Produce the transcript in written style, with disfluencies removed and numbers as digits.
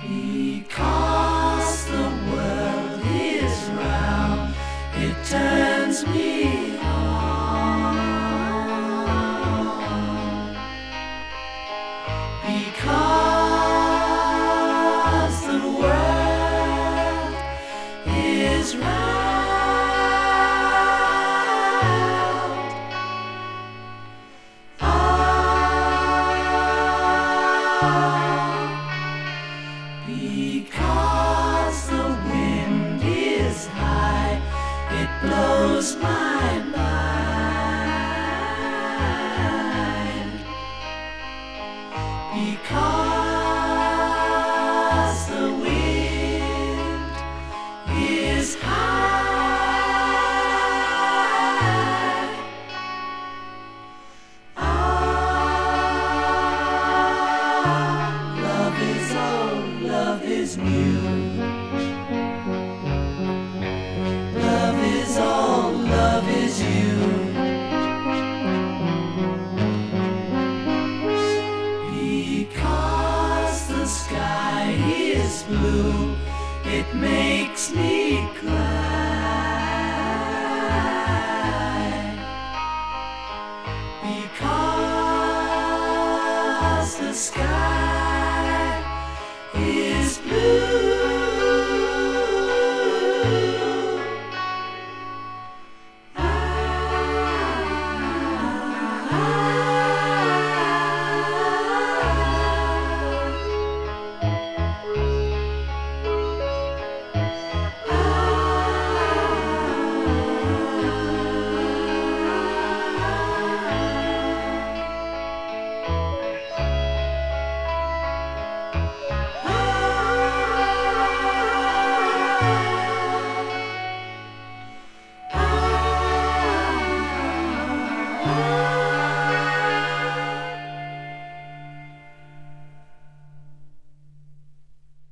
Because the world is round, it turns me on. Because the world is round, because the wind is high, it blows my mind. Because the wind is high, love is old, love is new. Love is all, love is you. Because the sky is blue, it makes me cry.